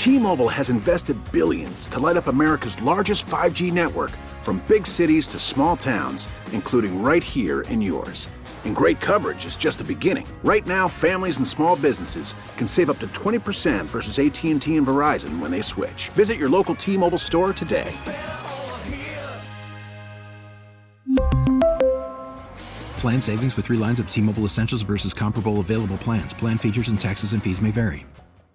T-Mobile has invested billions to light up America's largest 5G network, from big cities to small towns, including right here in yours. And great coverage is just the beginning. Right now, families and small businesses can save up to 20% versus AT&T and Verizon when they switch. Visit your local T-Mobile store today. Plan savings with 3 lines of T-Mobile Essentials versus comparable available plans. Plan features and taxes and fees may vary.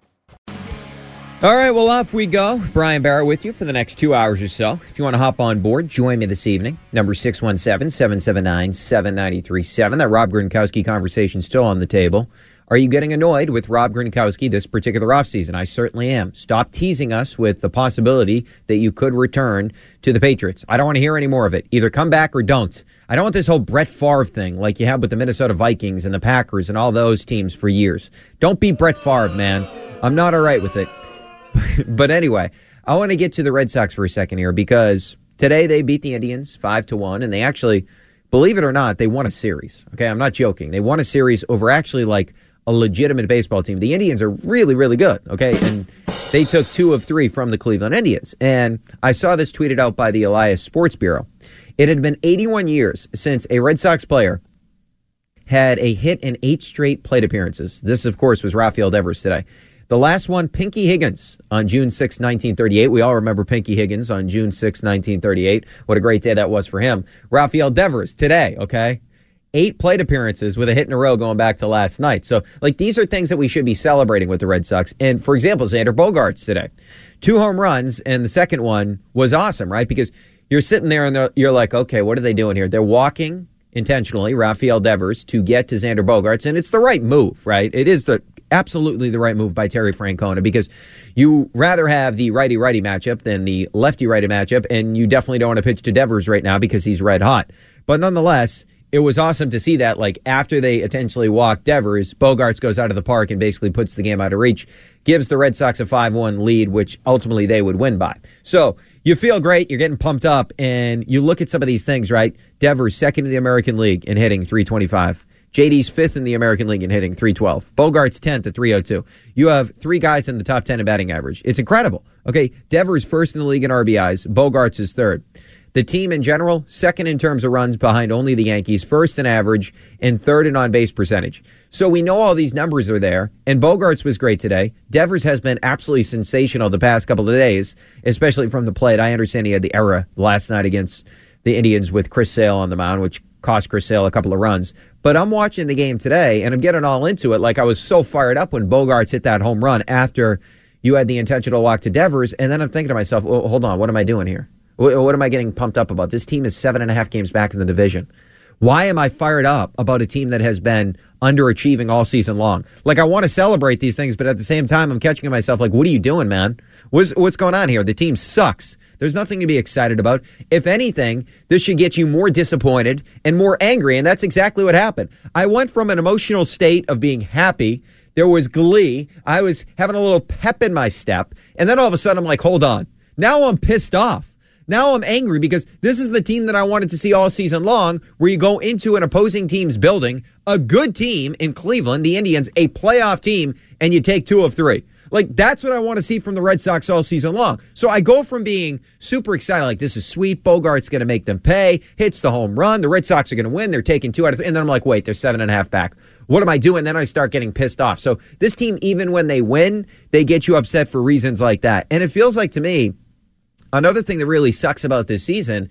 All right, well, off we go. Brian Barrett with you for the next 2 hours or so. If you want to hop on board, join me this evening. Number 617-779-7937. That Rob Gronkowski conversation still on the table. Are you getting annoyed with Rob Gronkowski this particular offseason? I certainly am. Stop teasing us with the possibility that you could return to the Patriots. I don't want to hear any more of it. Either come back or don't. I don't want this whole Brett Favre thing like you have with the Minnesota Vikings and the Packers and all those teams for years. Don't be Brett Favre, man. I'm not all right with it. But anyway, I want to get to the Red Sox for a second here because today they beat the Indians 5-1, and they actually, believe it or not, they won a series. Okay, I'm not joking. They won a series over actually like a legitimate baseball team. The Indians are really, really good, okay? And they took 2 of 3 from the Cleveland Indians. And I saw this tweeted out by the Elias Sports Bureau. It had been 81 years since a Red Sox player had a hit in 8 straight plate appearances. This, of course, was Rafael Devers today. The last one, Pinky Higgins, on June 6, 1938. We all remember Pinky Higgins on June 6, 1938. What a great day that was for him. Rafael Devers today, okay? 8 plate appearances with a hit in a row going back to last night. So, like, these are things that we should be celebrating with the Red Sox. And, for example, Xander Bogaerts today. 2 home runs, and the second one was awesome, right? Because you're sitting there and you're like, okay, what are they doing here? They're walking intentionally, Rafael Devers, to get to Xander Bogaerts, and it's the right move, right? It is absolutely the right move by Terry Francona because you rather have the righty-righty matchup than the lefty-righty matchup, and you definitely don't want to pitch to Devers right now because he's red hot. But nonetheless, it was awesome to see that, like, after they intentionally walked Devers, Bogaerts goes out of the park and basically puts the game out of reach, gives the Red Sox a 5-1 lead, which ultimately they would win by. So you feel great, you're getting pumped up, and you look at some of these things, right? Devers, second in the American League in hitting, 325. JD's fifth in the American League in hitting, 312. Bogaerts 10th at 302. You have 3 guys in the top 10 in batting average. It's incredible. Okay, Devers first in the league in RBIs. Bogaerts is third. The team in general, second in terms of runs behind only the Yankees, first in average, and third in on-base percentage. So we know all these numbers are there, and Bogaerts was great today. Devers has been absolutely sensational the past couple of days, especially from the plate. I understand he had the error last night against the Indians with Chris Sale on the mound, which cost Chris Sale a couple of runs. But I'm watching the game today, and I'm getting all into it. Like, I was so fired up when Bogaerts hit that home run after you had the intentional walk to Devers, and then I'm thinking to myself, well, hold on, what am I doing here? What am I getting pumped up about? This team is 7.5 games back in the division. Why am I fired up about a team that has been underachieving all season long? Like, I want to celebrate these things, but at the same time, I'm catching myself like, what are you doing, man? What's going on here? The team sucks. There's nothing to be excited about. If anything, this should get you more disappointed and more angry, and that's exactly what happened. I went from an emotional state of being happy. There was glee. I was having a little pep in my step, and then all of a sudden, I'm like, hold on. Now I'm pissed off. Now I'm angry because this is the team that I wanted to see all season long, where you go into an opposing team's building, a good team in Cleveland, the Indians, a playoff team, and you take 2 of 3. Like, that's what I want to see from the Red Sox all season long. So I go from being super excited, like, this is sweet, Bogaerts going to make them pay, hits the home run, the Red Sox are going to win, they're taking 2 out of 3, and then I'm like, wait, they're 7.5 back. What am I doing? Then I start getting pissed off. So this team, even when they win, they get you upset for reasons like that. And it feels like, to me, another thing that really sucks about this season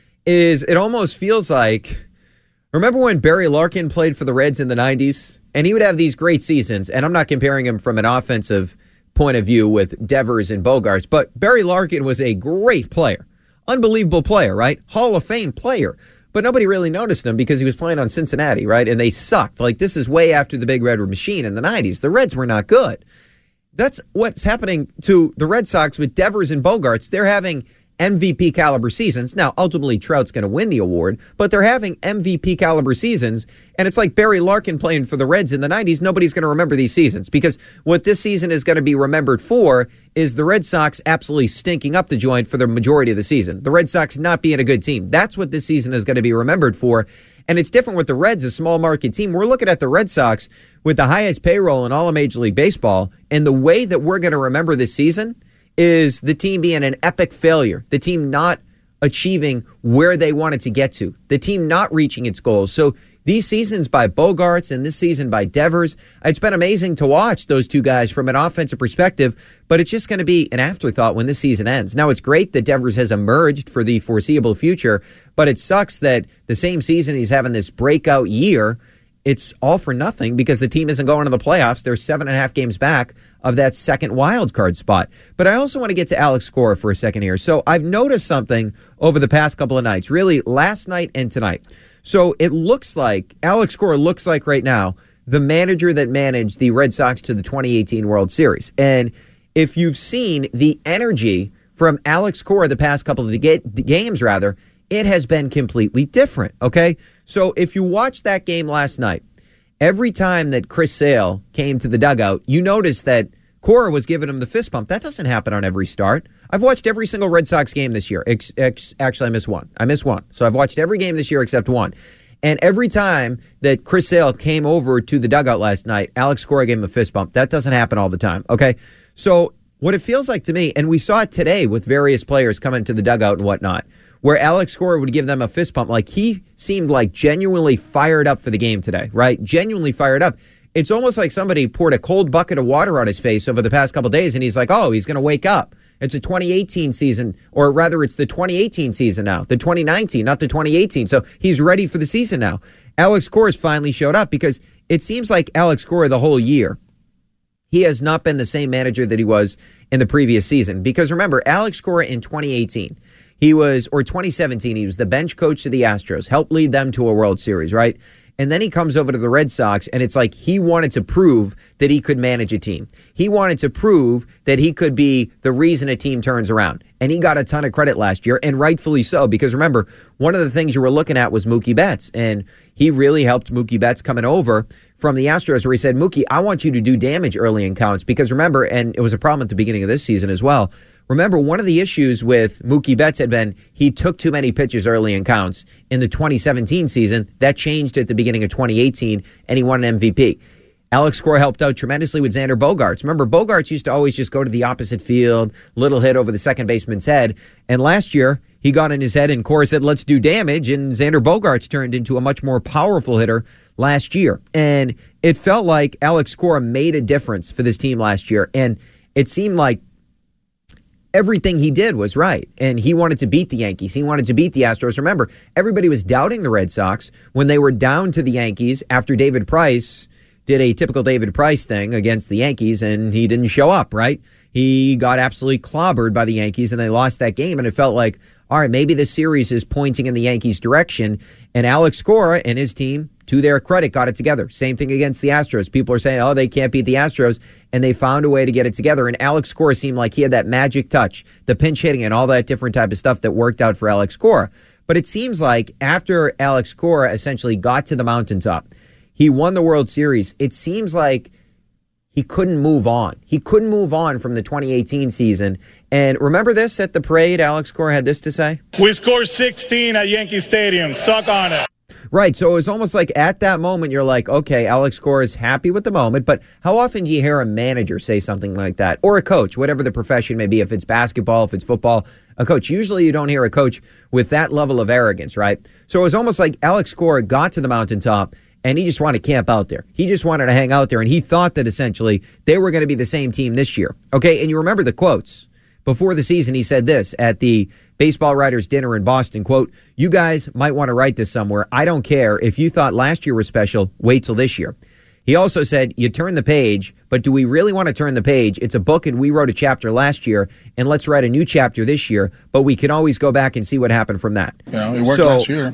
is it almost feels like, remember when Barry Larkin played for the Reds in the 90s? And he would have these great seasons, and I'm not comparing him from an offensive point of view with Devers and Bogaerts, but Barry Larkin was a great player. Unbelievable player, right? Hall of Fame player. But nobody really noticed him because he was playing on Cincinnati, right? And they sucked. Like, this is way after the Big Red Machine in the 90s. The Reds were not good. That's what's happening to the Red Sox with Devers and Bogaerts. They're having MVP caliber seasons. Now, ultimately, Trout's going to win the award, but they're having MVP caliber seasons. And it's like Barry Larkin playing for the Reds in the 90s. Nobody's going to remember these seasons because what this season is going to be remembered for is the Red Sox absolutely stinking up the joint for the majority of the season. The Red Sox not being a good team. That's what this season is going to be remembered for. And it's different with the Reds, a small market team. We're looking at the Red Sox with the highest payroll in all of Major League Baseball. And the way that we're going to remember this season is the team being an epic failure, the team not achieving where they wanted to get to, the team not reaching its goals. So these seasons by Bogaerts and this season by Devers, it's been amazing to watch those two guys from an offensive perspective, but it's just going to be an afterthought when this season ends. Now, it's great that Devers has emerged for the foreseeable future, but it sucks that the same season he's having this breakout year, it's all for nothing because the team isn't going to the playoffs. They're 7.5 games back of that second wild card spot. But I also want to get to Alex Cora for a second here. So I've noticed something over the past couple of nights, really last night and tonight. So it looks like Alex Cora looks like right now the manager that managed the Red Sox to the 2018 World Series. And if you've seen the energy from Alex Cora the past couple of games, it has been completely different, okay? So if you watched that game last night, every time that Chris Sale came to the dugout, you noticed that Cora was giving him the fist bump. That doesn't happen on every start. I've watched every single Red Sox game this year. Actually, I missed one. So I've watched every game this year except one. And every time that Chris Sale came over to the dugout last night, Alex Cora gave him a fist bump. That doesn't happen all the time, okay? So what it feels like to me, and we saw it today with various players coming to the dugout and whatnot, where Alex Cora would give them a fist bump, like he seemed like genuinely fired up for the game today, right? Genuinely fired up. It's almost like somebody poured a cold bucket of water on his face over the past couple of days, and he's like, oh, he's going to wake up. It's a 2018 season, or rather it's the 2018 season now, the 2019, not the 2018. So he's ready for the season now. Alex Cora's finally showed up because it seems like Alex Cora the whole year, he has not been the same manager that he was in the previous season. Because remember, Alex Cora in 2018, 2017, he was the bench coach of the Astros, helped lead them to a World Series, right? And then he comes over to the Red Sox, and it's like he wanted to prove that he could manage a team. He wanted to prove that he could be the reason a team turns around. And he got a ton of credit last year, and rightfully so, because remember, one of the things you were looking at was Mookie Betts, and he really helped Mookie Betts coming over from the Astros, where he said, Mookie, I want you to do damage early in counts, because remember, and it was a problem at the beginning of this season as well, remember, one of the issues with Mookie Betts had been he took too many pitches early in counts. In the 2017 season, that changed at the beginning of 2018, and he won an MVP. Alex Cora helped out tremendously with Xander Bogaerts. Remember, Bogaerts used to always just go to the opposite field, little hit over the second baseman's head. And last year, he got in his head, and Cora said, let's do damage. And Xander Bogaerts turned into a much more powerful hitter last year. And it felt like Alex Cora made a difference for this team last year. And it seemed like everything he did was right, and he wanted to beat the Yankees. He wanted to beat the Astros. Remember, everybody was doubting the Red Sox when they were down to the Yankees after David Price did a typical David Price thing against the Yankees, and he didn't show up, right? He got absolutely clobbered by the Yankees, and they lost that game, and it felt like, all right, maybe this series is pointing in the Yankees' direction, and Alex Cora and his team, to their credit, got it together. Same thing against the Astros. People are saying, oh, they can't beat the Astros, and they found a way to get it together. And Alex Cora seemed like he had that magic touch, the pinch hitting and all that different type of stuff that worked out for Alex Cora. But it seems like after Alex Cora essentially got to the mountaintop, he won the World Series, it seems like he couldn't move on. He couldn't move on from the 2018 season. And remember this at the parade, Alex Cora had this to say? We scored 16 at Yankee Stadium. Suck on it. Right, so it was almost like at that moment you're like, okay, Alex Cora is happy with the moment, but how often do you hear a manager say something like that? Or a coach, whatever the profession may be, if it's basketball, if it's football, a coach. Usually you don't hear a coach with that level of arrogance, right? So it was almost like Alex Cora got to the mountaintop and he just wanted to camp out there. He just wanted to hang out there, and he thought that essentially they were going to be the same team this year. Okay, and you remember the quotes. Before the season, he said this at the Baseball Writers Dinner in Boston, quote, you guys might want to write this somewhere. I don't care. If you thought last year was special, wait till this year. He also said, you turn the page, but do we really want to turn the page? It's a book, and we wrote a chapter last year, and let's write a new chapter this year, but we can always go back and see what happened from that. Yeah, it worked last year.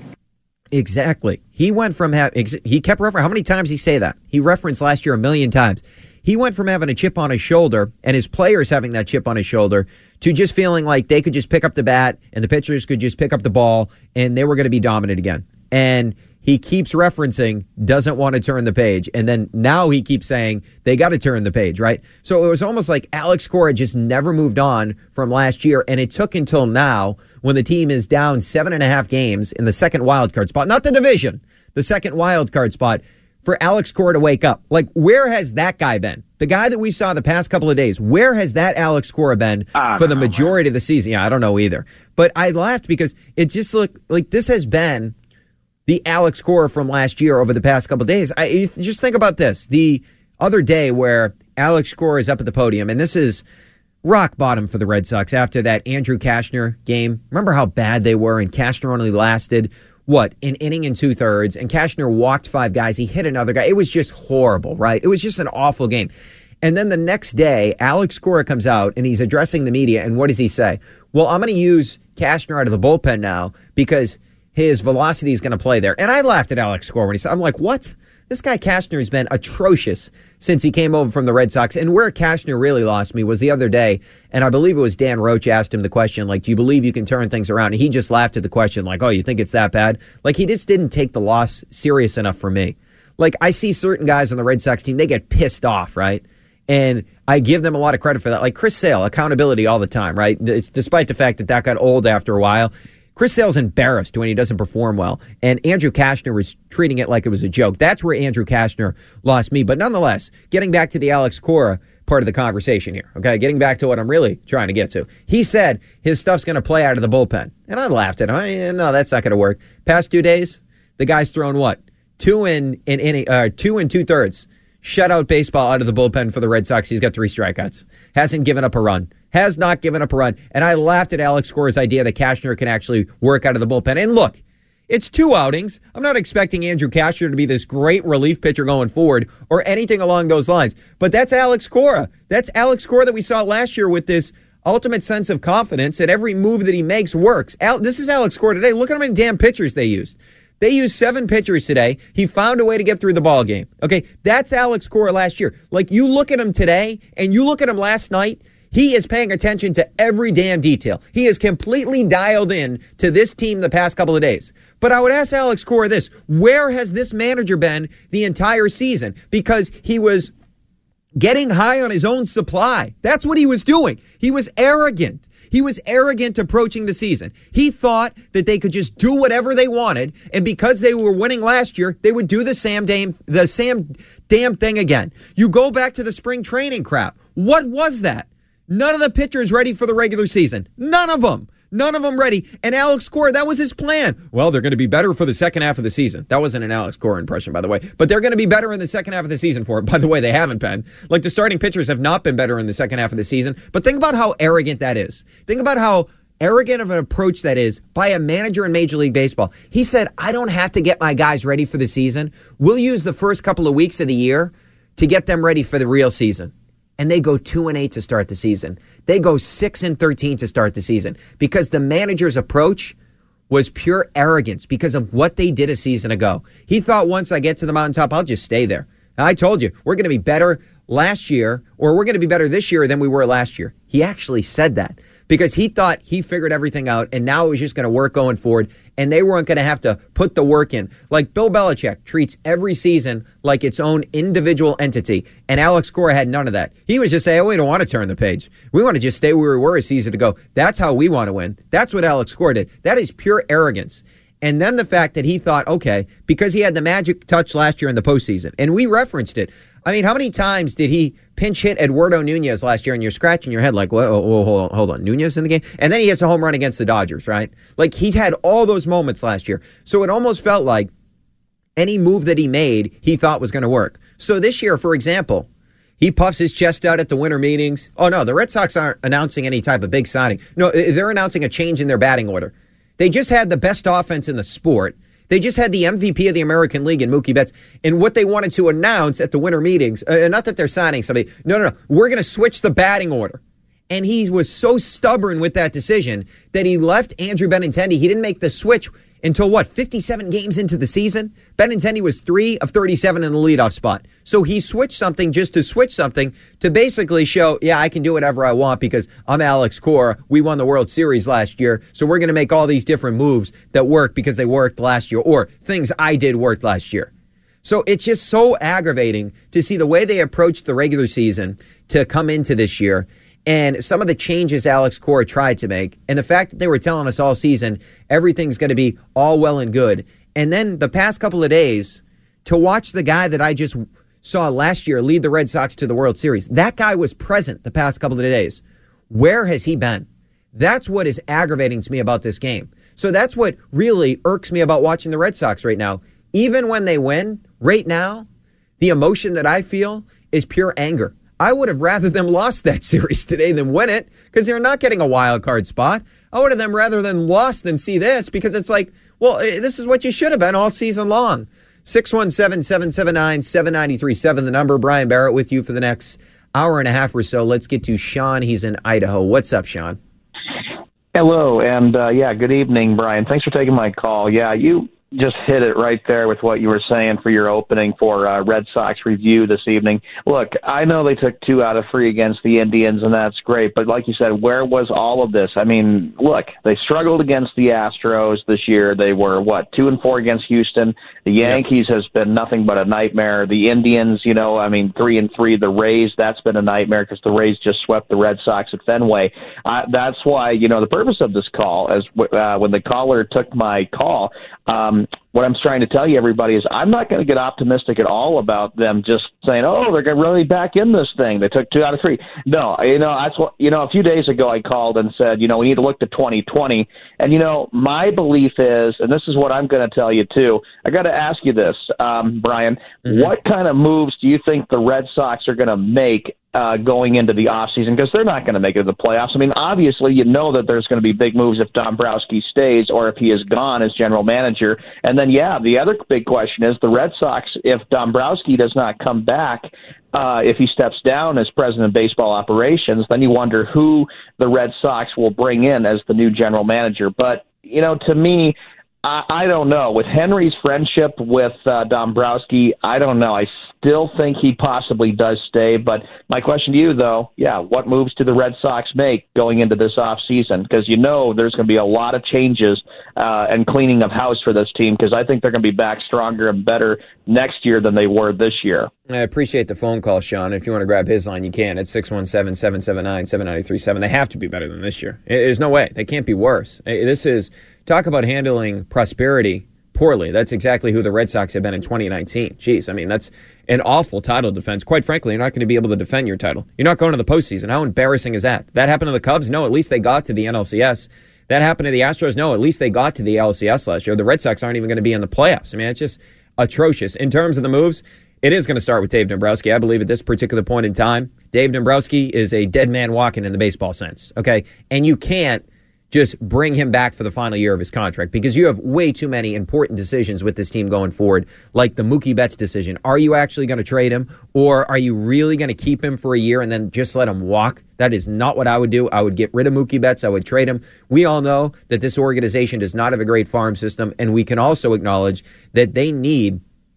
Exactly. He went from he kept referencing. How many times did he say that? He referenced last year 1 million times. He went from having a chip on his shoulder and his players having that chip on his shoulder to just feeling like they could just pick up the bat and the pitchers could just pick up the ball and they were going to be dominant again. And he keeps referencing doesn't want to turn the page. And then now he keeps saying they got to turn the page, right? So it was almost like Alex Cora just never moved on from last year. And it took until now when the team is down 7.5 games in the second wild card spot, not the division, the second wild card spot, for Alex Cora to wake up. Like, where has that guy been? The guy that we saw the past couple of days, where has that Alex Cora been for the majority of the season? Yeah, I don't know either. But I laughed because it just looked like this has been the Alex Cora from last year over the past couple of days. Just think about this. The other day where Alex Cora is up at the podium, and this is rock bottom for the Red Sox after that Andrew Cashner game. Remember how bad they were, and Cashner only lasted an inning and 2/3, and Cashner walked 5 guys. He hit another guy. It was just horrible, right? It was just an awful game. And then the next day, Alex Cora comes out, and he's addressing the media, and what does he say? Well, I'm going to use Cashner out of the bullpen now because his velocity is going to play there. And I laughed at Alex Cora when he said, I'm like, what? This guy Cashner has been atrocious since he came over from the Red Sox. And where Cashner really lost me was the other day, and I believe it was Dan Roach asked him the question, like, do you believe you can turn things around? And he just laughed at the question, like, oh, you think it's that bad? Like, he just didn't take the loss serious enough for me. Like, I see certain guys on the Red Sox team, they get pissed off, right? And I give them a lot of credit for that. Like Chris Sale, accountability all the time, right? It's despite the fact that got old after a while. Chris Sale's embarrassed when he doesn't perform well. And Andrew Cashner was treating it like it was a joke. That's where Andrew Cashner lost me. But nonetheless, getting back to the Alex Cora part of the conversation here, okay? Getting back to what I'm really trying to get to. He said his stuff's going to play out of the bullpen. And I laughed at him. No, that's not going to work. Past 2 days, the guy's thrown what? 2 and 2/3. Shutout baseball out of the bullpen for the Red Sox. He's got 3 strikeouts. Hasn't given up a run. Has not given up a run. And I laughed at Alex Cora's idea that Cashner can actually work out of the bullpen. And look, it's 2 outings. I'm not expecting Andrew Cashner to be this great relief pitcher going forward or anything along those lines. But that's Alex Cora. That's Alex Cora that we saw last year with this ultimate sense of confidence that every move that he makes works. This is Alex Cora today. Look at how many damn pitchers they used. They used 7 pitchers today. He found a way to get through the ball game. Okay, that's Alex Cora last year. Like, you look at him today and you look at him last night, he is paying attention to every damn detail. He is completely dialed in to this team the past couple of days. But I would ask Alex Cora this, where has this manager been the entire season? Because he was getting high on his own supply. That's what he was doing. He was arrogant. He was arrogant approaching the season. He thought that they could just do whatever they wanted, and because they were winning last year, they would do the same damn thing again. You go back to the spring training crap. What was that? None of the pitchers ready for the regular season. None of them. None of them ready. And Alex Cora, that was his plan. Well, they're going to be better for the second half of the season. That wasn't an Alex Cora impression, by the way. But they're going to be better in the second half of the season for it. By the way, they haven't been. Like, the starting pitchers have not been better in the second half of the season. But think about how arrogant that is. Think about how arrogant of an approach that is by a manager in Major League Baseball. He said, I don't have to get my guys ready for the season. We'll use the first couple of weeks of the year to get them ready for the real season. And they go 2-8 to start the season. They go 6-13 to start the season because the manager's approach was pure arrogance because of what they did a season ago. He thought, once I get to the mountaintop, I'll just stay there. And I told you, we're going to be better last year, or we're going to be better this year than we were last year. He actually said that because he thought he figured everything out, and now it was just going to work going forward, and they weren't going to have to put the work in. Like Bill Belichick treats every season like its own individual entity, and Alex Cora had none of that. He was just saying, oh, we don't want to turn the page. We want to just stay where we were a season ago. That's how we want to win. That's what Alex Cora did. That is pure arrogance. And then the fact that he thought, okay, because he had the magic touch last year in the postseason, and we referenced it. I mean, how many times did he pinch hit Eduardo Nunez last year, and you're scratching your head like, whoa, hold on, Nunez in the game? And then he hits a home run against the Dodgers, right? Like, he had all those moments last year. So it almost felt like any move that he made, he thought was going to work. So this year, for example, he puffs his chest out at the winter meetings. Oh, no, the Red Sox aren't announcing any type of big signing. No, they're announcing a change in their batting order. They just had the best offense in the sport. They just had the MVP of the American League in Mookie Betts. And what they wanted to announce at the winter meetings, not that they're signing somebody. No. We're going to switch the batting order. And he was so stubborn with that decision that he left Andrew Benintendi. He didn't make the switch until, 57 games into the season? Benintendi was 3 of 37 in the leadoff spot. So he switched something just to switch something to basically show, yeah, I can do whatever I want because I'm Alex Cora. We won the World Series last year, so we're going to make all these different moves that work because they worked last year, or things I did worked last year. So it's just so aggravating to see the way they approached the regular season to come into this year. And some of the changes Alex Cora tried to make, and the fact that they were telling us all season everything's going to be all well and good. And then the past couple of days, to watch the guy that I just saw last year lead the Red Sox to the World Series. That guy was present the past couple of days. Where has he been? That's what is aggravating to me about this game. So that's what really irks me about watching the Red Sox right now. Even when they win, right now, the emotion that I feel is pure anger. I would have rather them lost that series today than win it because they're not getting a wild card spot. I would have them rather than lost than see this because it's like, well, this is what you should have been all season long. 617-779-7937, the number. Brian Barrett with you for the next hour and a half or so. Let's get to Sean. He's in Idaho. What's up, Sean? Hello, and good evening, Brian. Thanks for taking my call. Yeah, you just hit it right there with what you were saying for your opening for Red Sox Review this evening. Look, I know they took 2 out of 3 against the Indians, and that's great. But like you said, where was all of this? I mean, look, they struggled against the Astros this year. They were, 2-4 against Houston. The Yankees has been nothing but a nightmare. The Indians, 3-3. The Rays, that's been a nightmare because the Rays just swept the Red Sox at Fenway. That's why, the purpose of this call, as when the caller took my call, what I'm trying to tell you, everybody, is I'm not going to get optimistic at all about them just saying, oh, they're going to really back in this thing. They took 2 out of 3. No, that's what, a few days ago I called and said, we need to look to 2020. And, my belief is, and this is what I'm going to tell you too, I got to ask you this, Brian, what kind of moves do you think the Red Sox are going to make going into the offseason, because they're not going to make it to the playoffs. I mean, obviously, that there's going to be big moves if Dombrowski stays or if he is gone as general manager. And then, the other big question is the Red Sox, if Dombrowski does not come back, if he steps down as president of baseball operations, then you wonder who the Red Sox will bring in as the new general manager. But, to me, I don't know. With Henry's friendship with Dombrowski, I don't know. I still think he possibly does stay. But my question to you, though, what moves do the Red Sox make going into this offseason? Because there's going to be a lot of changes and cleaning of house for this team, because I think they're going to be back stronger and better next year than they were this year. I appreciate the phone call, Sean. If you want to grab his line, you can. It's 617-779-7937. They have to be better than this year. There's no way. They can't be worse. This is... Talk about handling prosperity poorly. That's exactly who the Red Sox have been in 2019. Jeez, that's an awful title defense. Quite frankly, you're not going to be able to defend your title. You're not going to the postseason. How embarrassing is that? That happened to the Cubs? No, at least they got to the NLCS. That happened to the Astros? No, at least they got to the LCS last year. The Red Sox aren't even going to be in the playoffs. It's just atrocious. In terms of the moves, it is going to start with Dave Dombrowski. I believe at this particular point in time, Dave Dombrowski is a dead man walking in the baseball sense. Okay? And you can't just bring him back for the final year of his contract, because you have way too many important decisions with this team going forward, like the Mookie Betts decision. Are you actually going to trade him, or are you really going to keep him for a year and then just let him walk? That is not what I would do. I would get rid of Mookie Betts. I would trade him. We all know that this organization does not have a great farm system, and we can also acknowledge that they need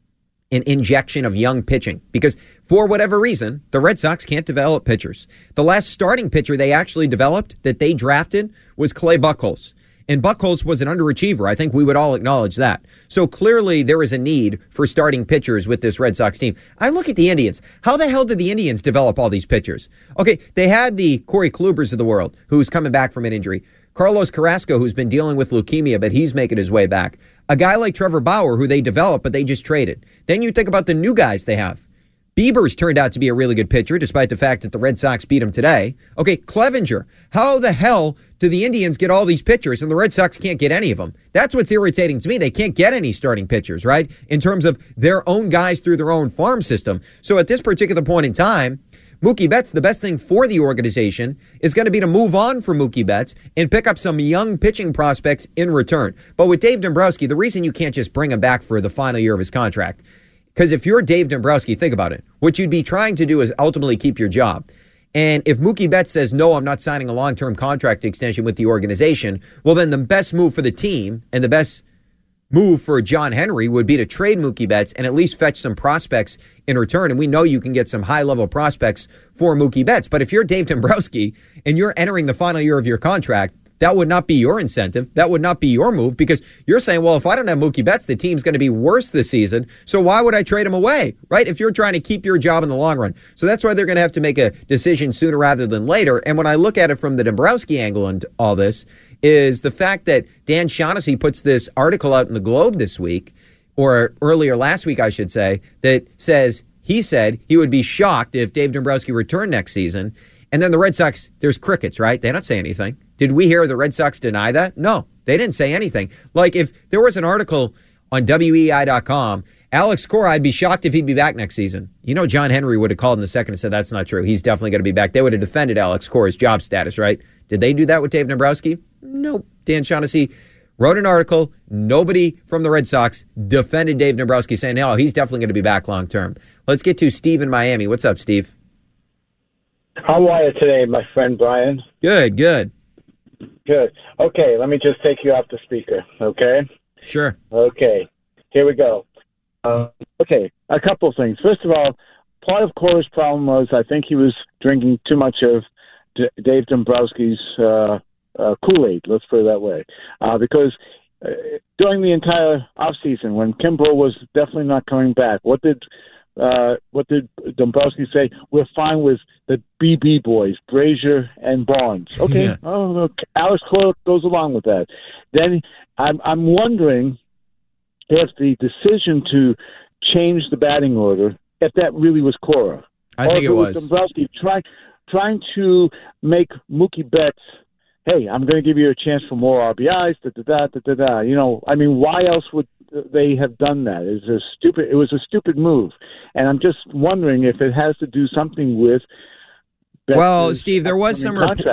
an injection of young pitching, because for whatever reason, the Red Sox can't develop pitchers. The last starting pitcher they actually developed that they drafted was Clay Buchholz. And Buchholz was an underachiever. I think we would all acknowledge that. So clearly there is a need for starting pitchers with this Red Sox team. I look at the Indians. How the hell did the Indians develop all these pitchers? Okay, they had the Corey Klubers of the world, who's coming back from an injury. Carlos Carrasco, who's been dealing with leukemia, but he's making his way back. A guy like Trevor Bauer, who they developed, but they just traded. Then you think about the new guys they have. Bieber's turned out to be a really good pitcher, despite the fact that the Red Sox beat him today. Okay, Clevenger. How the hell do the Indians get all these pitchers and the Red Sox can't get any of them? That's what's irritating to me. They can't get any starting pitchers, right? In terms of their own guys through their own farm system. So at this particular point in time, Mookie Betts, the best thing for the organization is going to be to move on from Mookie Betts and pick up some young pitching prospects in return. But with Dave Dombrowski, the reason you can't just bring him back for the final year of his contract, because if you're Dave Dombrowski, think about it. What you'd be trying to do is ultimately keep your job. And if Mookie Betts says, no, I'm not signing a long-term contract extension with the organization, well, then the best move for the team and the best move for John Henry would be to trade Mookie Betts and at least fetch some prospects in return. And we know you can get some high-level prospects for Mookie Betts. But if you're Dave Dombrowski and you're entering the final year of your contract, that would not be your incentive. That would not be your move, because you're saying, well, if I don't have Mookie Betts, the team's going to be worse this season. So why would I trade him away, right? If you're trying to keep your job in the long run. So that's why they're going to have to make a decision sooner rather than later. And when I look at it from the Dombrowski angle and all this, is the fact that Dan Shaughnessy puts this article out in the Globe this week or earlier last week, I should say, that says he said he would be shocked if Dave Dombrowski returned next season. And then the Red Sox, there's crickets, right? They don't say anything. Did we hear the Red Sox deny that? No, they didn't say anything. Like if there was an article on WEEI.com, Alex Cora, I'd be shocked if he'd be back next season. You know, John Henry would have called in a second and said that's not true. He's definitely going to be back. They would have defended Alex Cora's job status, right? Did they do that with Dave Dombrowski? Nope. Dan Shaughnessy wrote an article. Nobody from the Red Sox defended Dave Dombrowski, saying, no, he's definitely going to be back long term. Let's get to Steve in Miami. What's up, Steve? How are you today, my friend Brian? Good. Good. Okay, let me just take you off the speaker, okay? Sure. Okay, here we go. Okay, a couple of things. First of all, part of Cora's problem was I think he was drinking too much of Dave Dombrowski's Kool-Aid, let's put it that way. Because during the entire offseason, when Kimbrel was definitely not coming back, what did Dombrowski say? We're fine with the BB boys, Brazier and Barnes. Okay, yeah. Oh, look, Alex Cora goes along with that. Then I'm wondering if the decision to change the batting order, if that really was Cora. I think it was. Dombrowski trying to make Mookie Betts, hey, I'm going to give you a chance for more RBIs, da-da-da. You know, I mean, why else would they have done that? It was a stupid move. And I'm just wondering if it has to do something with Well, Steve, there was some reporting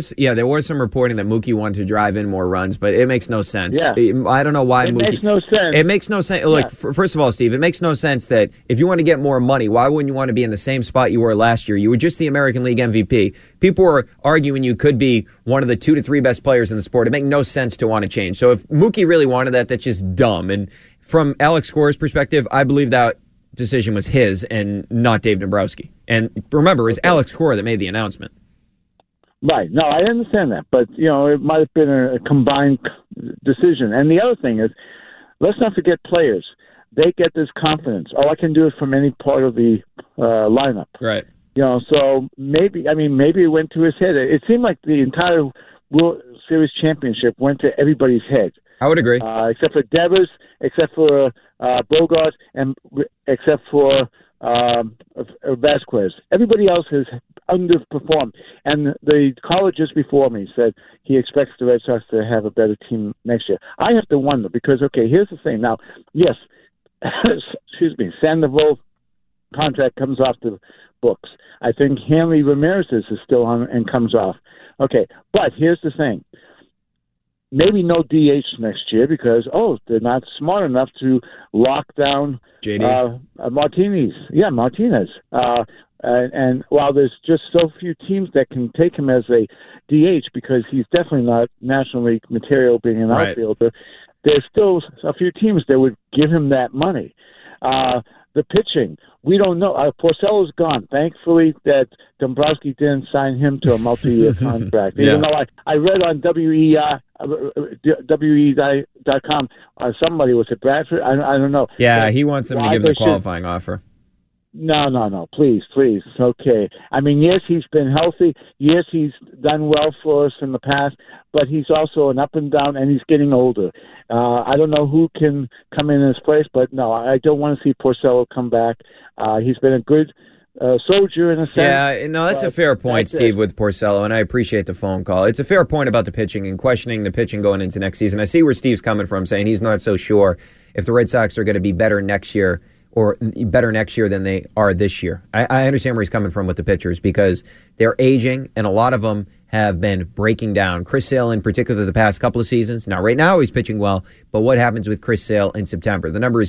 that Mookie wanted to drive in more runs, but it makes no sense. Yeah. I don't know why It Mookie. makes no sense. It makes no sense. Look, first of all, Steve, it makes no sense that if you want to get more money, why wouldn't you want to be in the same spot you were last year? You were just the American League MVP. People were arguing you could be one of the 2 to 3 best players in the sport. It makes no sense to want to change. So if Mookie really wanted that, that's just dumb. And from Alex Cora's perspective, I believe that decision was his and not Dave Dombrowski. And remember, it was Alex Cora that made the announcement. Right. No, I understand that. But, you know, it might have been a combined decision. And the other thing is, let's not forget players. They get this confidence. Oh, I can do it from any part of the lineup. Right. You know, so maybe it went to his head. It seemed like the entire World Series championship went to everybody's head. I would agree. Except for Devers, except for Bogart, and except for Vasquez. Everybody else has underperformed. And the caller just before me said he expects the Red Sox to have a better team next year. I have to wonder because, okay, here's the thing. Now, yes, Sandoval contract comes off the books. I think Hanley Ramirez's is still on and comes off. Okay, but here's the thing. Maybe no DH next year because, they're not smart enough to lock down JD. Martinez. Yeah, Martinez. And while there's just so few teams that can take him as a DH because he's definitely not National League material being an outfielder, there's still a few teams that would give him that money. The pitching, we don't know. Porcello's gone. Thankfully that Dombrowski didn't sign him to a multi-year contract. Even though I read on WEEI.com, somebody, was it Bradford? I don't know. Yeah, he wants him to give him a qualifying offer. No. Please. Okay. I mean, yes, he's been healthy. Yes, he's done well for us in the past, but he's also an up and down, and he's getting older. I don't know who can come in his place, but no, I don't want to see Porcello come back. He's been a good soldier in a sense. Yeah, no, that's a fair point, Steve, with Porcello, and I appreciate the phone call. It's a fair point about the pitching and questioning the pitching going into next season. I see where Steve's coming from, saying he's not so sure if the Red Sox are going to be better next year or better next year than they are this year. I understand where he's coming from with the pitchers because they're aging, and a lot of them have been breaking down. Chris Sale in particular the past couple of seasons. Now, right now, he's pitching well, but what happens with Chris Sale in September? The number is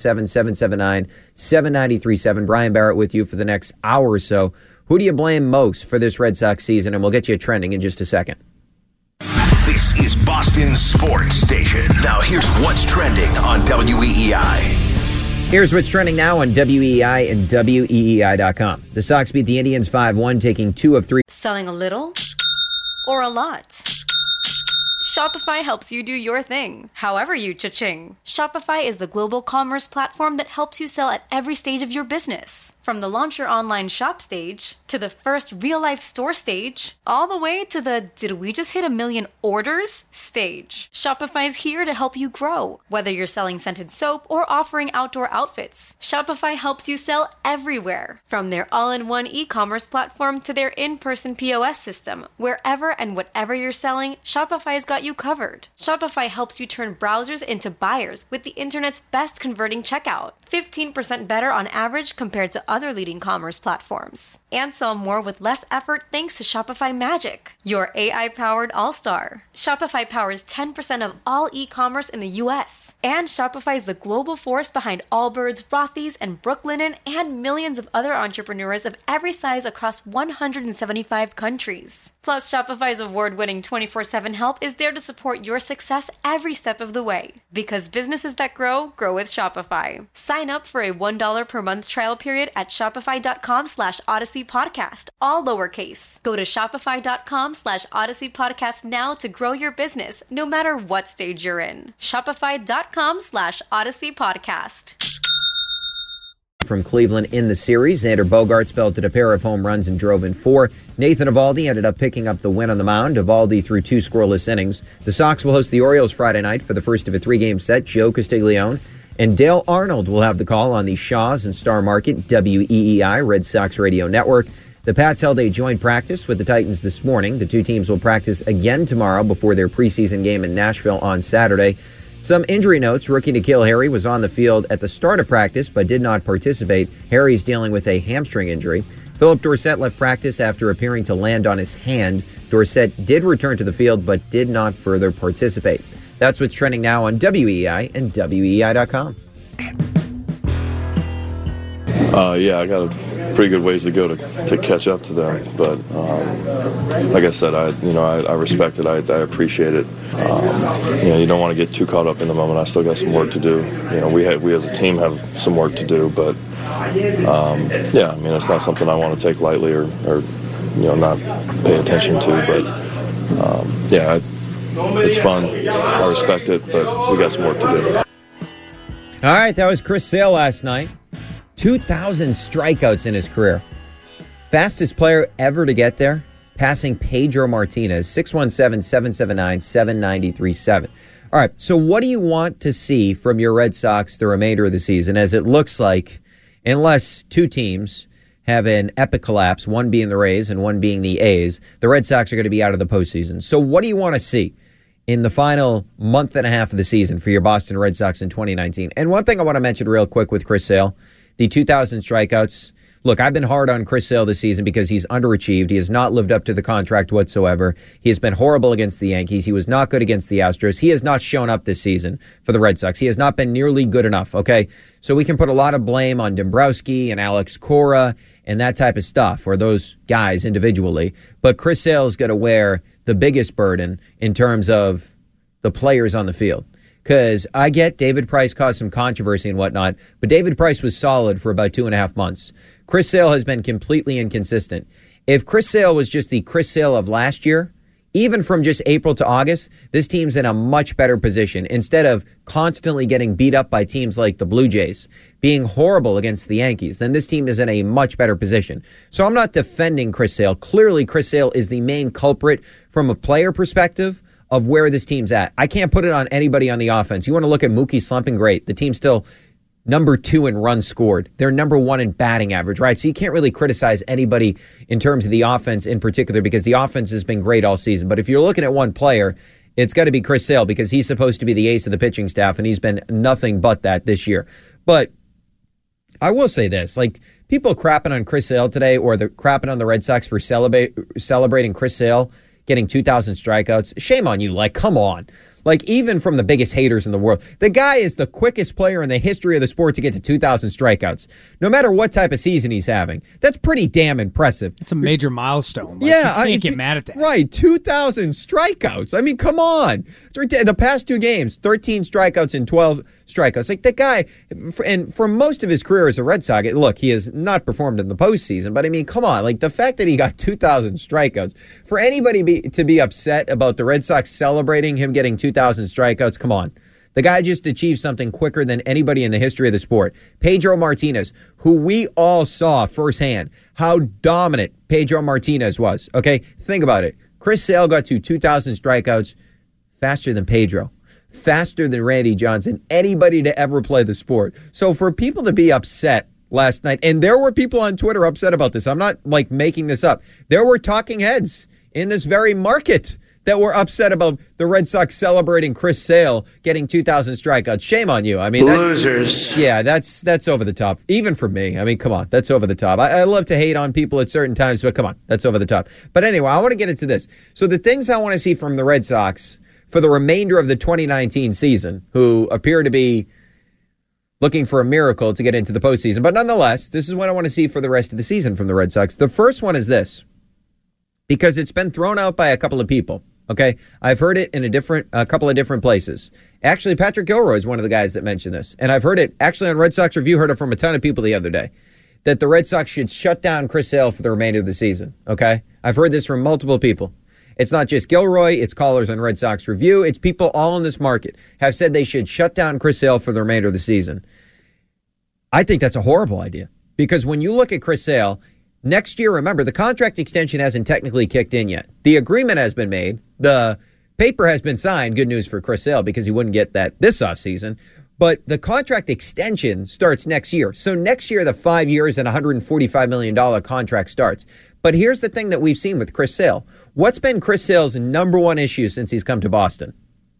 617-779-7937. Brian Barrett with you for the next hour or so. Who do you blame most for this Red Sox season? And we'll get you trending in just a second. This is Boston's sports station. Now, here's what's trending on WEEI. Here's what's trending now on WEEI and WEEI.com. The Sox beat the Indians 5-1, taking 2 of 3. Selling a little or a lot? Shopify helps you do your thing, however you cha-ching. Shopify is the global commerce platform that helps you sell at every stage of your business. From the launch your online shop stage, to the first real-life store stage, all the way to the did we just hit 1 million orders stage. Shopify's here to help you grow. Whether you're selling scented soap or offering outdoor outfits, Shopify helps you sell everywhere. From their all-in-one e-commerce platform to their in-person POS system, wherever and whatever you're selling, Shopify's got you covered. Shopify helps you turn browsers into buyers with the internet's best converting checkout. 15% better on average compared to other leading commerce platforms. And sell more with less effort thanks to Shopify Magic, your AI-powered all-star. Shopify powers 10% of all e-commerce in the U.S. And Shopify is the global force behind Allbirds, Rothy's, and Brooklinen, and millions of other entrepreneurs of every size across 175 countries. Plus, Shopify's award-winning 24/7 help is there to support your success every step of the way. Because businesses that grow, grow with Shopify. Sign up for a $1 per month trial period at shopify.com/Odyssey Podcast, all lowercase. Go to shopify.com/Odyssey Podcast now to grow your business, no matter what stage you're in. Shopify.com/Odyssey Podcast. From Cleveland in the series, Xander Bogaerts belted a pair of home runs and drove in 4. Nathan Eovaldi ended up picking up the win on the mound. Eovaldi threw 2 scoreless innings. The Sox will host the Orioles Friday night for the first of a 3-game set. Joe Castiglione and Dale Arnold will have the call on the Shaws and Star Market WEEI Red Sox Radio Network. The Pats held a joint practice with the Titans this morning. The two teams will practice again tomorrow before their preseason game in Nashville on Saturday. Some injury notes. Rookie N'Keal Harry was on the field at the start of practice but did not participate. Harry's dealing with a hamstring injury. Philip Dorsett left practice after appearing to land on his hand. Dorsett did return to the field but did not further participate. That's what's trending now on WEEI and WEEI.com. Yeah, I got a pretty good ways to go to catch up to them. But like I said, I respect it. I appreciate it. You don't want to get too caught up in the moment. I still got some work to do. We as a team have some work to do. But it's not something I want to take lightly or not pay attention to. But it's fun. I respect it, but we got some work to do. All right, that was Chris Sale last night. 2,000 strikeouts in his career. Fastest player ever to get there, passing Pedro Martinez, 617-779-7937. All right, so what do you want to see from your Red Sox the remainder of the season? As it looks like, unless two teams have an epic collapse, one being the Rays and one being the A's, the Red Sox are going to be out of the postseason. So what do you want to see in the final month and a half of the season for your Boston Red Sox in 2019? And one thing I want to mention real quick with Chris Sale, the 2,000 strikeouts. Look, I've been hard on Chris Sale this season because he's underachieved. He has not lived up to the contract whatsoever. He has been horrible against the Yankees. He was not good against the Astros. He has not shown up this season for the Red Sox. He has not been nearly good enough, okay? So we can put a lot of blame on Dombrowski and Alex Cora and that type of stuff, or those guys individually. But Chris Sale is going to wear the biggest burden in terms of the players on the field. Because I get David Price caused some controversy and whatnot, but David Price was solid for about 2.5 months. Chris Sale has been completely inconsistent. If Chris Sale was just the Chris Sale of last year, even from just April to August, this team's in a much better position. Instead of constantly getting beat up by teams like the Blue Jays, being horrible against the Yankees, then this team is in a much better position. So I'm not defending Chris Sale. Clearly, Chris Sale is the main culprit from a player perspective of where this team's at. I can't put it on anybody on the offense. You want to look at Mookie slumping? Great. The team's still number 2 in runs scored. They're number 1 in batting average, right? So you can't really criticize anybody in terms of the offense in particular because the offense has been great all season. But if you're looking at one player, it's got to be Chris Sale because he's supposed to be the ace of the pitching staff, and he's been nothing but that this year. But I will say this, like, people crapping on Chris Sale today, or the crapping on the Red Sox for celebrating Chris Sale getting 2,000 strikeouts. Shame on you. Like, come on. Like, even from the biggest haters in the world, the guy is the quickest player in the history of the sport to get to 2,000 strikeouts, no matter what type of season he's having. That's pretty damn impressive. It's a major milestone. Like, yeah. You can't get mad at that. Right. 2,000 strikeouts. I mean, come on. The past 2 games, 13 strikeouts and 12 strikeouts. Like, the guy, and for most of his career as a Red Sox, look, he has not performed in the postseason, but I mean, come on. Like, the fact that he got 2,000 strikeouts, for anybody to be upset about the Red Sox celebrating him getting 2,000 strikeouts, come on. The guy just achieved something quicker than anybody in the history of the sport. Pedro Martinez, who we all saw firsthand how dominant Pedro Martinez was. Okay, think about it. Chris Sale got to 2,000 strikeouts faster than Pedro, faster than Randy Johnson, anybody to ever play the sport. So for people to be upset last night, and there were people on Twitter upset about this. I'm not like making this up. There were talking heads in this very market that were upset about the Red Sox celebrating Chris Sale getting 2,000 strikeouts. Shame on you. I mean, losers. That's over the top. Even for me. I mean, come on. That's over the top. I love to hate on people at certain times, but come on. That's over the top. But anyway, I want to get into this. So the things I want to see from the Red Sox for the remainder of the 2019 season, who appear to be looking for a miracle to get into the postseason. But nonetheless, this is what I want to see for the rest of the season from the Red Sox. The first one is this, because it's been thrown out by a couple of people. Okay, I've heard it in a couple of different places. Actually, Patrick Gilroy is one of the guys that mentioned this. And I've heard it actually on Red Sox Review, heard it from a ton of people the other day, that the Red Sox should shut down Chris Sale for the remainder of the season. Okay, I've heard this from multiple people. It's not just Gilroy, it's callers on Red Sox Review. It's people all in this market have said they should shut down Chris Sale for the remainder of the season. I think that's a horrible idea, because when you look at Chris Sale, next year, remember, the contract extension hasn't technically kicked in yet. The agreement has been made. The paper has been signed. Good news for Chris Sale, because he wouldn't get that this offseason. But the contract extension starts next year. So next year, the 5 years and $145 million contract starts. But here's the thing that we've seen with Chris Sale. What's been Chris Sale's number one issue since he's come to Boston?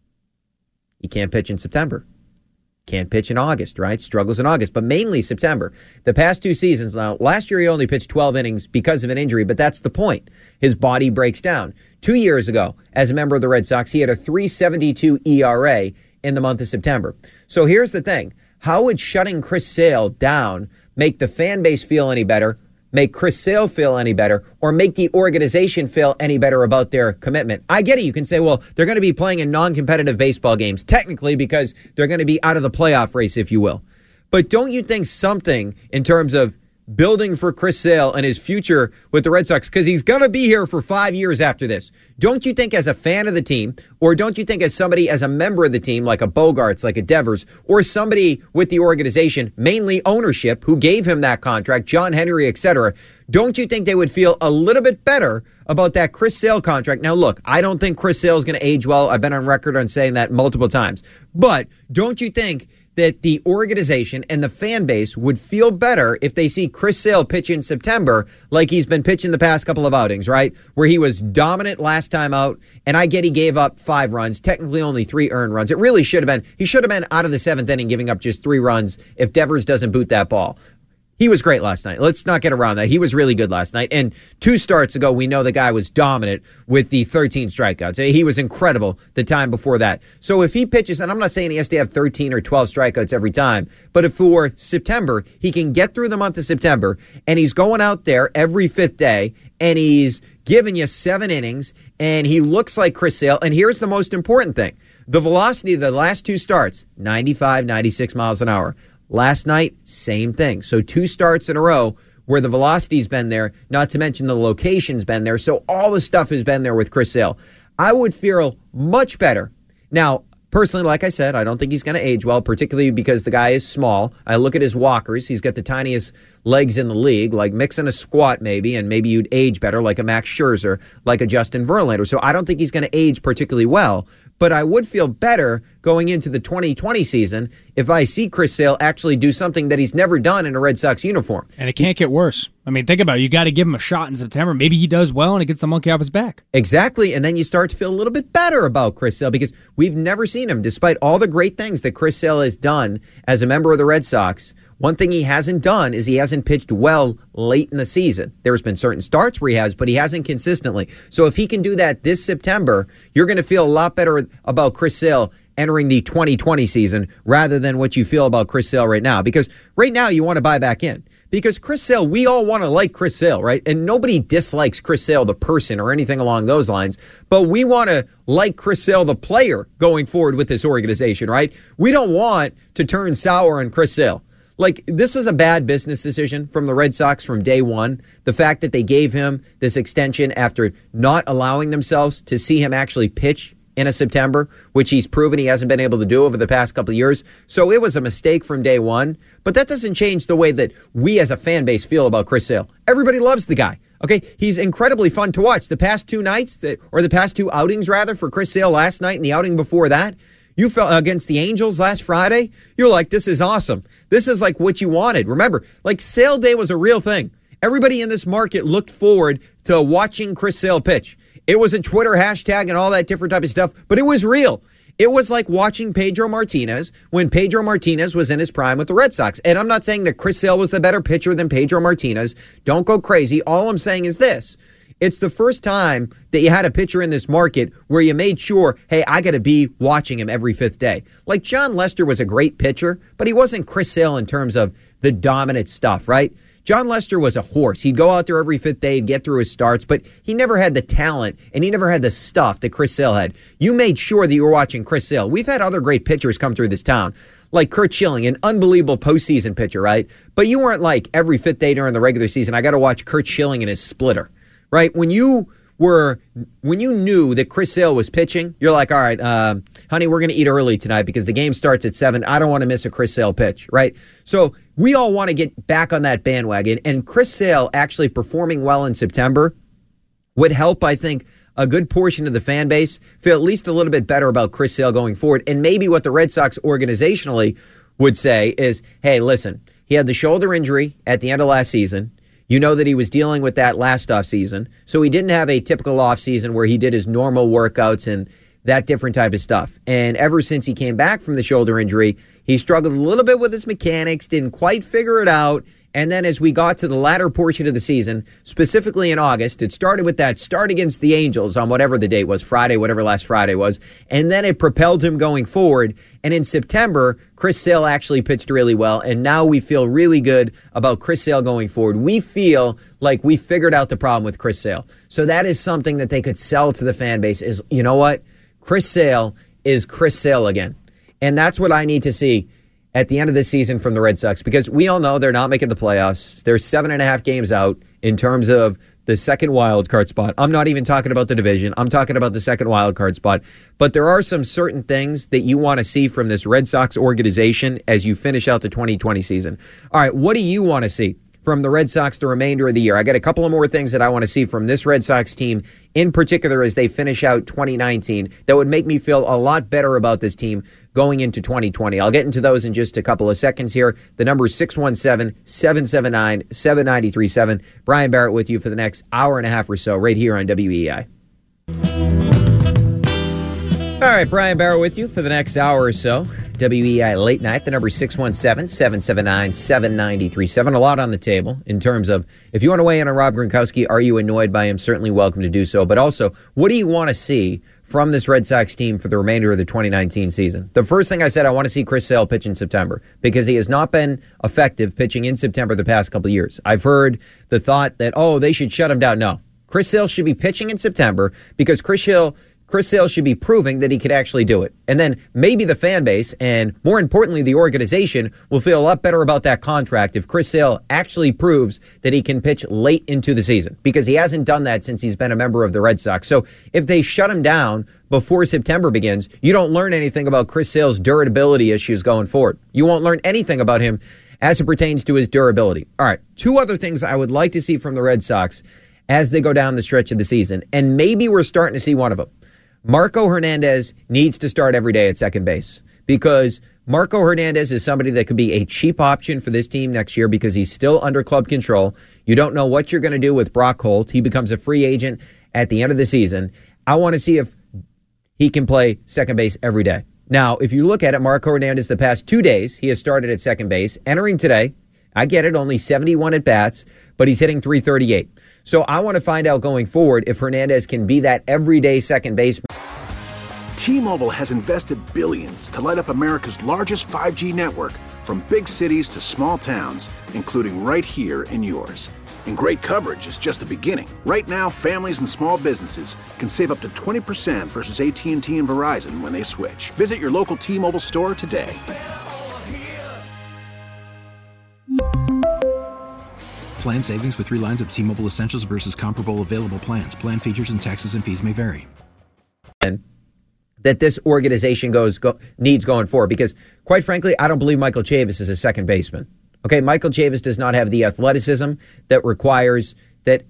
He can't pitch in September. Can't pitch in August, right? Struggles in August, but mainly September. The past 2 seasons, now, last year he only pitched 12 innings because of an injury, but that's the point. His body breaks down. 2 years ago, as a member of the Red Sox, he had a 3.72 ERA in the month of September. So here's the thing. How would shutting Chris Sale down make the fan base feel any better, make Chris Sale feel any better, or make the organization feel any better about their commitment? I get it. You can say, well, they're going to be playing in non-competitive baseball games, technically, because they're going to be out of the playoff race, if you will. But don't you think something in terms of building for Chris Sale and his future with the Red Sox, because he's going to be here for 5 years after this, don't you think as a fan of the team, or don't you think as somebody, as a member of the team, like a Bogarts, like a Devers, or somebody with the organization, mainly ownership, who gave him that contract, John Henry, etc., don't you think they would feel a little bit better about that Chris Sale contract? Now, look, I don't think Chris Sale is going to age well. I've been on record on saying that multiple times. But don't you think that the organization and the fan base would feel better if they see Chris Sale pitch in September like he's been pitching the past couple of outings, right? Where he was dominant last time out, and I get he gave up 5 runs, technically only 3 earned runs. It really should have been, he should have been out of the 7th inning giving up just 3 runs if Devers doesn't boot that ball. He was great last night. Let's not get around that. He was really good last night. And 2 starts ago, we know the guy was dominant with the 13 strikeouts. He was incredible the time before that. So if he pitches, and I'm not saying he has to have 13 or 12 strikeouts every time, but if for September, he can get through the month of September, and he's going out there every 5th day, and he's giving you 7 innings, and he looks like Chris Sale. And here's the most important thing. The velocity of the last 2 starts, 95, 96 miles an hour. Last night, same thing. So 2 starts in a row where the velocity's been there, not to mention the location's been there. So all the stuff has been there with Chris Sale. I would feel much better. Now, personally, like I said, I don't think he's going to age well, particularly because the guy is small. I look at his walkers. He's got the tiniest legs in the league, like mixing a squat maybe, and maybe you'd age better like a Max Scherzer, like a Justin Verlander. So I don't think he's going to age particularly well. But I would feel better going into the 2020 season if I see Chris Sale actually do something that he's never done in a Red Sox uniform. And it can't get worse. I mean, think about it. You got to give him a shot in September. Maybe he does well and it gets the monkey off his back. Exactly. And then you start to feel a little bit better about Chris Sale, because we've never seen him, despite all the great things that Chris Sale has done as a member of the Red Sox. One thing he hasn't done is he hasn't pitched well late in the season. There's been certain starts where he has, but he hasn't consistently. So if he can do that this September, you're going to feel a lot better about Chris Sale entering the 2020 season rather than what you feel about Chris Sale right now. Because right now you want to buy back in. Because Chris Sale, we all want to like Chris Sale, right? And nobody dislikes Chris Sale, the person, or anything along those lines. But we want to like Chris Sale, the player, going forward with this organization, right? We don't want to turn sour on Chris Sale. Like, this is a bad business decision from the Red Sox from day one. The fact that they gave him this extension after not allowing themselves to see him actually pitch in a September, which he's proven he hasn't been able to do over the past couple of years. So it was a mistake from day one, but that doesn't change the way that we as a fan base feel about Chris Sale. Everybody loves the guy. Okay, he's incredibly fun to watch. The past two nights, or the past two outings rather, for Chris Sale last night and the outing before that, you felt against the Angels last Friday, you're like, this is awesome. This is like what you wanted. Remember, like Sale Day was a real thing. Everybody in this market looked forward to watching Chris Sale pitch. It was a Twitter hashtag and all that different type of stuff, but it was real. It was like watching Pedro Martinez when Pedro Martinez was in his prime with the Red Sox. And I'm not saying that Chris Sale was the better pitcher than Pedro Martinez. Don't go crazy. All I'm saying is this. It's the first time that you had a pitcher in this market where you made sure, hey, I got to be watching him every fifth day. Like John Lester was a great pitcher, but he wasn't Chris Sale in terms of the dominant stuff, right? John Lester was a horse. He'd go out there every fifth day and get through his starts, but he never had the talent and he never had the stuff that Chris Sale had. You made sure that you were watching Chris Sale. We've had other great pitchers come through this town, like Curt Schilling, an unbelievable postseason pitcher, right? But you weren't like every fifth day during the regular season, I got to watch Curt Schilling and his splitter, right? When you knew that Chris Sale was pitching, you're like, all right, honey, we're going to eat early tonight because the game starts at 7. I don't want to miss a Chris Sale pitch, right? So we all want to get back on that bandwagon. And Chris Sale actually performing well in September would help, I think, a good portion of the fan base feel at least a little bit better about Chris Sale going forward. And maybe what the Red Sox organizationally would say is, hey, listen, he had the shoulder injury at the end of last season. You know that he was dealing with that last offseason. So he didn't have a typical offseason where he did his normal workouts and that different type of stuff. And ever since he came back from the shoulder injury, he struggled a little bit with his mechanics, didn't quite figure it out. And then as we got to the latter portion of the season, specifically in August, it started with that start against the Angels on whatever the date was, Friday, whatever last Friday was. And then it propelled him going forward. And in September, Chris Sale actually pitched really well. And now we feel really good about Chris Sale going forward. We feel like we figured out the problem with Chris Sale. So that is something that they could sell to the fan base is, you know what? Chris Sale is Chris Sale again. And that's what I need to see at the end of the season from the Red Sox, because we all know they're not making the playoffs. They're 7.5 games out in terms of the second wild card spot. I'm not even talking about the division. I'm talking about the second wild card spot. But there are some certain things that you want to see from this Red Sox organization as you finish out the 2020 season. All right, what do you want to see from the Red Sox the remainder of the year? I got a couple of more things that I want to see from this Red Sox team, in particular as they finish out 2019, that would make me feel a lot better about this team going into 2020. I'll get into those in just a couple of seconds here. The number is 617-779-7937. Brian Barrett with you for the next hour and a half or so right here on WEEI. All right, Brian Barrett with you for the next hour or so. WEEI Late Night. The number is 617-779-7937. A lot on the table in terms of, if you want to weigh in on Rob Gronkowski, are you annoyed by him? Certainly welcome to do so. But also, what do you want to see from this Red Sox team for the remainder of the 2019 season? The first thing I said, I want to see Chris Sale pitch in September because he has not been effective pitching in September the past couple of years. I've heard the thought that, they should shut him down. No. Chris Sale should be pitching in September because Chris Sale should be proving that he could actually do it. And then maybe the fan base and, more importantly, the organization will feel a lot better about that contract if Chris Sale actually proves that he can pitch late into the season, because he hasn't done that since he's been a member of the Red Sox. So if they shut him down before September begins, you don't learn anything about Chris Sale's durability issues going forward. You won't learn anything about him as it pertains to his durability. All right, two other things I would like to see from the Red Sox as they go down the stretch of the season, and maybe we're starting to see one of them. Marco Hernandez needs to start every day at second base, because Marco Hernandez is somebody that could be a cheap option for this team next year because he's still under club control. You don't know what you're going to do with Brock Holt. He becomes a free agent at the end of the season. I want to see if he can play second base every day. Now, if you look at it, Marco Hernandez, the past 2 days, he has started at second base. Entering today, I get it, only 71 at-bats, but he's hitting .338. So I want to find out going forward if Hernandez can be that everyday second baseman. T-Mobile has invested billions to light up America's largest 5G network, from big cities to small towns, including right here in yours. And great coverage is just the beginning. Right now, families and small businesses can save up to 20% versus AT&T and Verizon when they switch. Visit your local T-Mobile store today. Plan savings with 3 lines of T-Mobile Essentials versus comparable available plans. Plan features and taxes and fees may vary. that this organization needs going forward. Because, quite frankly, I don't believe Michael Chavis is a second baseman. Okay, Michael Chavis does not have the athleticism that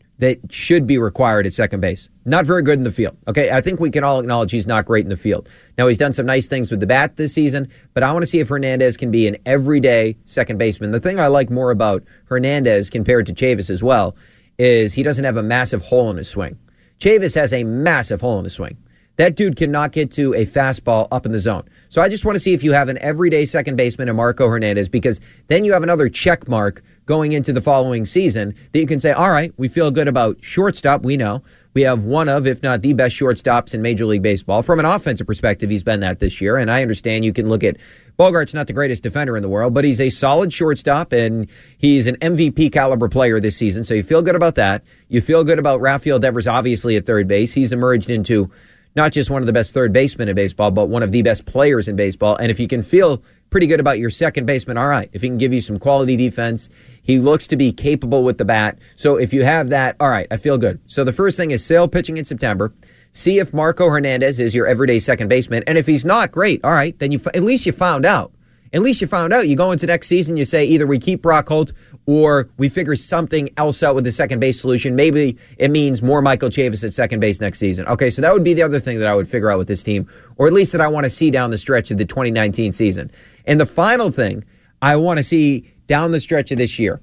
should be required at second base. Not very good in the field. Okay, I think we can all acknowledge he's not great in the field. Now, he's done some nice things with the bat this season, but I want to see if Hernandez can be an everyday second baseman. The thing I like more about Hernandez compared to Chavis as well is he doesn't have a massive hole in his swing. Chavis has a massive hole in his swing. That dude cannot get to a fastball up in the zone. So I just want to see if you have an everyday second baseman in Marco Hernandez, because then you have another check mark going into the following season that you can say, all right, we feel good about shortstop. We know we have one of, if not the best shortstops in Major League Baseball. From an offensive perspective, he's been that this year. And I understand you can look at Bogart's not the greatest defender in the world, but he's a solid shortstop, and he's an MVP caliber player this season. So you feel good about that. You feel good about Rafael Devers, obviously, at third base. He's emerged into not just one of the best third basemen in baseball, but one of the best players in baseball. And if you can feel pretty good about your second baseman, all right. If he can give you some quality defense, he looks to be capable with the bat. So if you have that, all right, I feel good. So the first thing is Sale pitching in September. See if Marco Hernandez is your everyday second baseman. And if he's not, great. All right, then at least you found out. At least you found out. You go into next season, you say either we keep Brock Holt or we figure something else out with the second base solution. Maybe it means more Michael Chavis at second base next season. Okay, so that would be the other thing that I would figure out with this team, or at least that I want to see down the stretch of the 2019 season. And the final thing I want to see down the stretch of this year,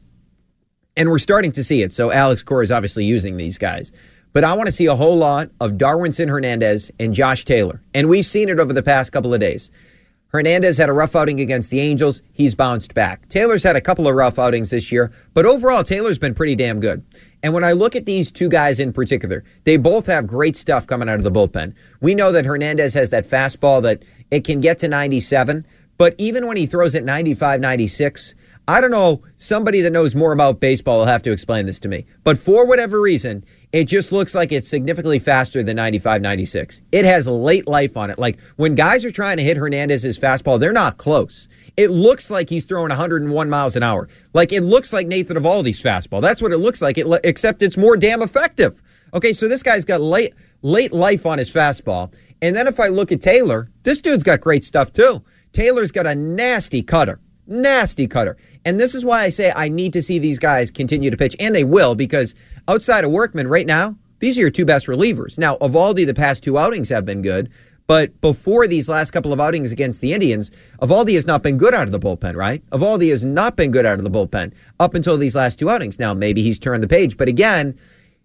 and we're starting to see it, so Alex Cora is obviously using these guys, but I want to see a whole lot of Darwinson Hernandez and Josh Taylor. And we've seen it over the past couple of days. Hernandez had a rough outing against the Angels. He's bounced back. Taylor's had a couple of rough outings this year, but overall, Taylor's been pretty damn good. And when I look at these two guys in particular, they both have great stuff coming out of the bullpen. We know that Hernandez has that fastball that it can get to 97, but even when he throws it 95, 96, I don't know, somebody that knows more about baseball will have to explain this to me. But for whatever reason, it just looks like it's significantly faster than 95, 96. It has late life on it. Like when guys are trying to hit Hernandez's fastball, they're not close. It looks like he's throwing 101 miles an hour. Like it looks like Nathan Eovaldi's fastball. That's what it looks like, except it's more damn effective. Okay, so this guy's got late life on his fastball. And then if I look at Taylor, this dude's got great stuff too. Taylor's got a nasty cutter. Nasty cutter. And this is why I say I need to see these guys continue to pitch, and they will, because outside of Workman right now, these are your two best relievers. Now, Eovaldi, the past two outings have been good, but before these last couple of outings against the Indians, Eovaldi has not been good out of the bullpen, right? Eovaldi has not been good out of the bullpen up until these last two outings. Now, maybe he's turned the page, but again,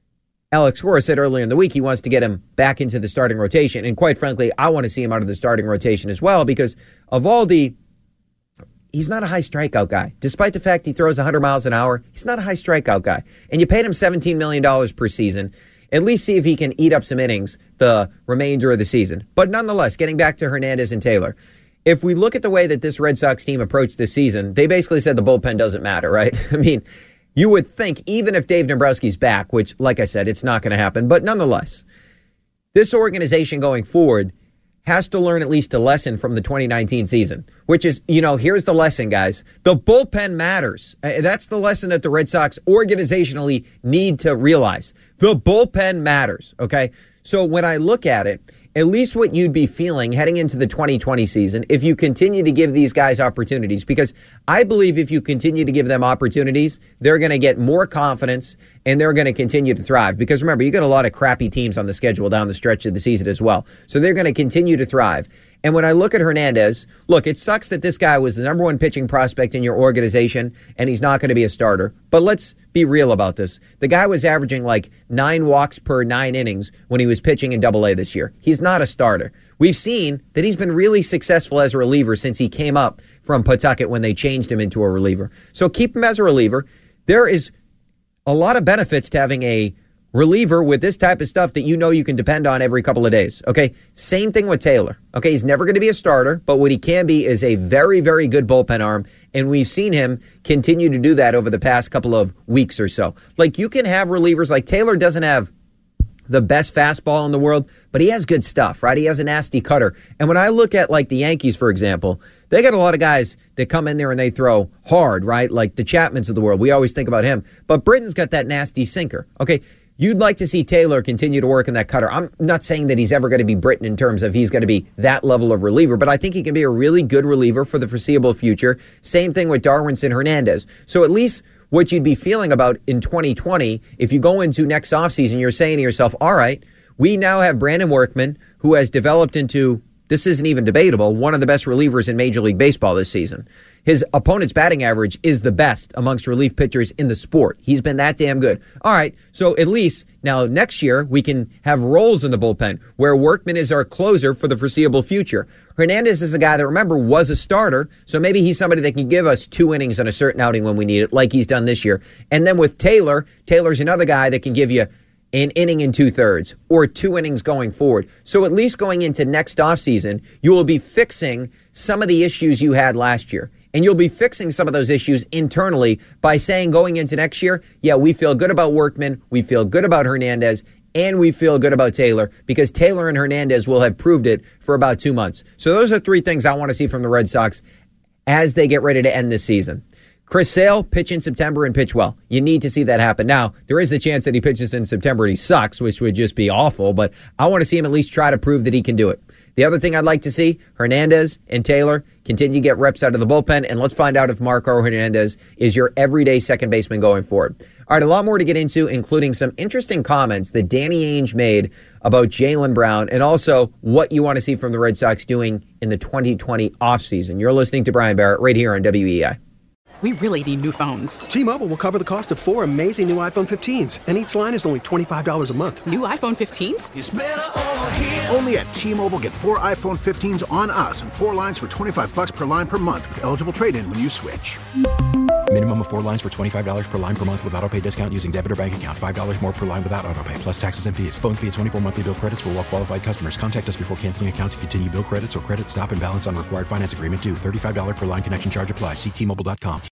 Alex Cora said earlier in the week he wants to get him back into the starting rotation, and quite frankly, I want to see him out of the starting rotation as well, because Eovaldi, he's not a high strikeout guy. Despite the fact he throws 100 miles an hour, he's not a high strikeout guy. And you paid him $17 million per season. At least see if he can eat up some innings the remainder of the season. But nonetheless, getting back to Hernandez and Taylor, if we look at the way that this Red Sox team approached this season, they basically said the bullpen doesn't matter, right? I mean, you would think even if Dave Dombrowski's back, which, like I said, it's not going to happen. But nonetheless, this organization going forward has to learn at least a lesson from the 2019 season, which is, here's the lesson, guys. The bullpen matters. That's the lesson that the Red Sox organizationally need to realize. The bullpen matters, okay? So when I look at it, at least what you'd be feeling heading into the 2020 season, if you continue to give these guys opportunities, because I believe if you continue to give them opportunities, they're going to get more confidence and they're going to continue to thrive. Because remember, you got a lot of crappy teams on the schedule down the stretch of the season as well. So they're going to continue to thrive. And when I look at Hernandez, look, it sucks that this guy was the number one pitching prospect in your organization and he's not going to be a starter. But let's be real about this. The guy was averaging like 9 walks per 9 innings when he was pitching in AA this year. He's not a starter. We've seen that he's been really successful as a reliever since he came up from Pawtucket when they changed him into a reliever. So keep him as a reliever. There is a lot of benefits to having a reliever with this type of stuff that you can depend on every couple of days. Okay, same thing with Taylor. Okay, he's never going to be a starter, but what he can be is a very, very good bullpen arm, and we've seen him continue to do that over the past couple of weeks or so. Like, you can have relievers, like Taylor doesn't have the best fastball in the world, but he has good stuff, right? He has a nasty cutter. And when I look at, like, the Yankees, for example, they got a lot of guys that come in there and they throw hard, right? Like the Chapmans of the world. We always think about him. But Britton's got that nasty sinker. Okay, you'd like to see Taylor continue to work in that cutter. I'm not saying that he's ever going to be Britton in terms of he's going to be that level of reliever, but I think he can be a really good reliever for the foreseeable future. Same thing with Darwinson Hernandez. So at least what you'd be feeling about in 2020, if you go into next offseason, you're saying to yourself, all right, we now have Brandon Workman, who has developed into, this isn't even debatable, one of the best relievers in Major League Baseball this season. His opponent's batting average is the best amongst relief pitchers in the sport. He's been that damn good. All right, so at least now next year we can have roles in the bullpen where Workman is our closer for the foreseeable future. Hernandez is a guy that, remember, was a starter, so maybe he's somebody that can give us 2 innings on a certain outing when we need it, like he's done this year. And then with Taylor's another guy that can give you an inning and 2/3 or 2 innings going forward. So at least going into next offseason, you will be fixing some of the issues you had last year. And you'll be fixing some of those issues internally by saying going into next year, yeah, we feel good about Workman, we feel good about Hernandez, and we feel good about Taylor, because Taylor and Hernandez will have proved it for about 2 months. So those are 3 things I want to see from the Red Sox as they get ready to end this season. Chris Sale, pitch in September and pitch well. You need to see that happen. Now, there is the chance that he pitches in September and he sucks, which would just be awful, but I want to see him at least try to prove that he can do it. The other thing I'd like to see, Hernandez and Taylor continue to get reps out of the bullpen, and let's find out if Marco Hernandez is your everyday second baseman going forward. All right, a lot more to get into, including some interesting comments that Danny Ainge made about Jaylen Brown, and also what you want to see from the Red Sox doing in the 2020 offseason. You're listening to Brian Barrett right here on WEI. We really need new phones. T-Mobile will cover the cost of 4 amazing new iPhone 15s, and each line is only $25 a month. New iPhone 15s? It's better over here. Only at T-Mobile, get 4 iPhone 15s on us and 4 lines for $25 per line per month with eligible trade-in when you switch. Minimum of 4 lines for $25 per line per month with autopay discount using debit or bank account. $5 more per line without autopay, plus taxes and fees. Phone fee at 24 monthly bill credits for well-qualified customers. Contact us before canceling account to continue bill credits or credit stop and balance on required finance agreement due. $35 per line connection charge applies. See T-Mobile.com.